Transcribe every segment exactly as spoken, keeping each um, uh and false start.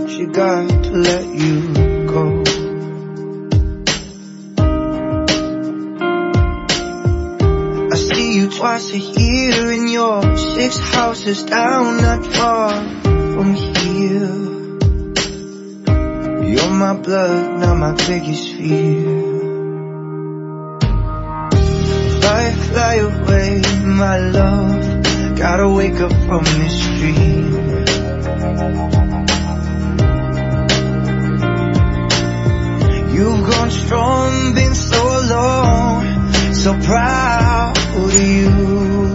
she got to let you go. I see you twice a year in your six houses down not far from here. You're my blood, now my biggest fear. Fly, fly away, my love, gotta wake up from this dream. You've gone strong, been so long, so proud of you.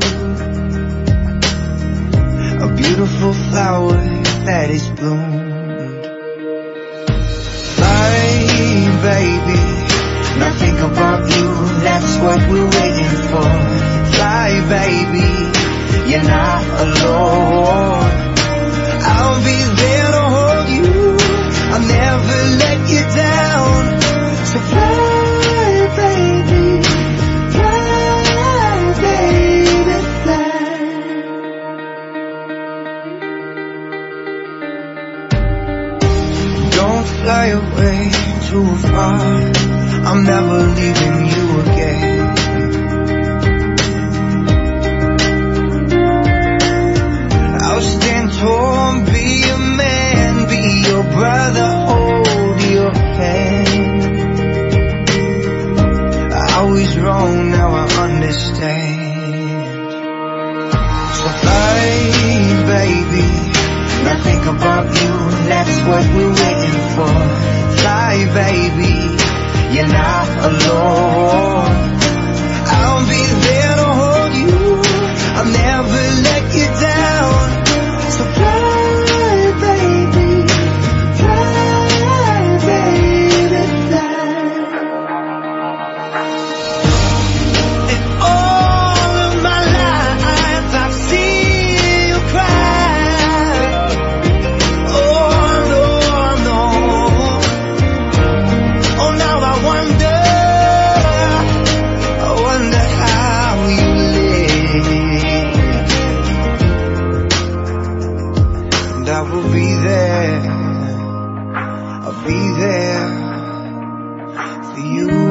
A beautiful flower that is bloomed. Fly, baby, now think about you, that's what we're waiting for. Fly, baby, you're not alone. I'll be there to hold you, I'll never let you down. So fly, baby, fly, baby, fly. Don't fly away too far, I'm never leaving you again. I'll stand tall, be a man, be your brother, hold your hand. I was wrong, now I understand. So fly, baby, now think about you, that's what we're waiting for. Fly, baby, you're not alone. I'll be there to hold you, I'll never let you down. So fly, baby, fly, baby, fly. In all of my life I've seen you cry. Oh no, no. Oh, now I wonder, I wonder how you live. And I will be there, I'll be there for you.